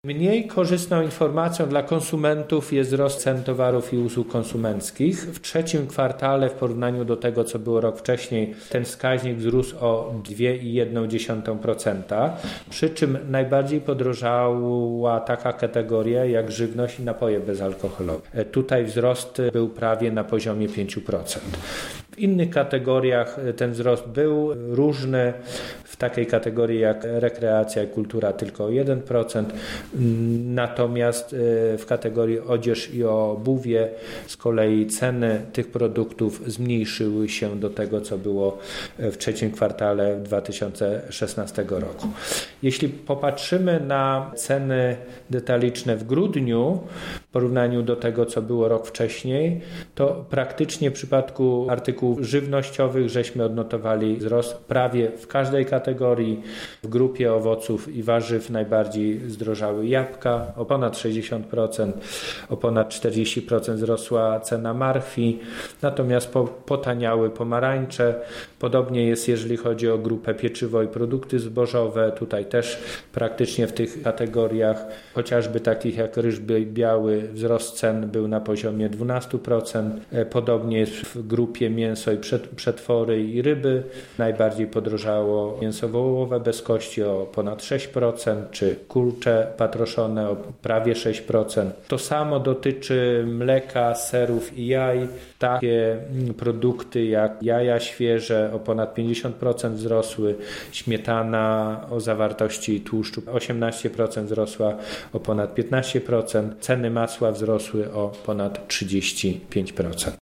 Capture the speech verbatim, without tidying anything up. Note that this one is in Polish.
Mniej korzystną informacją dla konsumentów jest wzrost cen towarów i usług konsumenckich. W trzecim kwartale w porównaniu do tego, co było rok wcześniej, ten wskaźnik wzrósł o dwa przecinek jeden procent, przy czym najbardziej podrożała taka kategoria jak żywność i napoje bezalkoholowe. Tutaj wzrost był prawie na poziomie pięć procent. W innych kategoriach ten wzrost był różny. W takiej kategorii jak rekreacja i kultura tylko o jeden procent. Natomiast w kategorii odzież i obuwie z kolei ceny tych produktów zmniejszyły się do tego, co było w trzecim kwartale dwa tysiące szesnastego roku. Jeśli popatrzymy na ceny detaliczne w grudniu w porównaniu do tego, co było rok wcześniej, to praktycznie w przypadku artykułów żywnościowych żeśmy odnotowali wzrost prawie w każdej kategorii. W grupie owoców i warzyw najbardziej zdrożały jabłka o ponad sześćdziesiąt procent, o ponad czterdzieści procent wzrosła cena marchwi, natomiast po, potaniały pomarańcze. Podobnie jest, jeżeli chodzi o grupę pieczywo i produkty zbożowe. Tutaj też praktycznie w tych kategoriach, chociażby takich jak ryż biały, wzrost cen był na poziomie dwanaście procent. Podobnie jest w grupie mięso i przetwory i ryby. Najbardziej podrożało mięso wołowe bez kości o ponad sześć procent, czy kurcze patroszone o prawie sześć procent. To samo dotyczy mleka, serów i jaj. Takie produkty jak jaja świeże o ponad pięćdziesiąt procent wzrosły, śmietana o zawartości tłuszczu osiemnaście procent wzrosła o ponad piętnaście procent, ceny masła wzrosły o ponad trzydzieści pięć procent.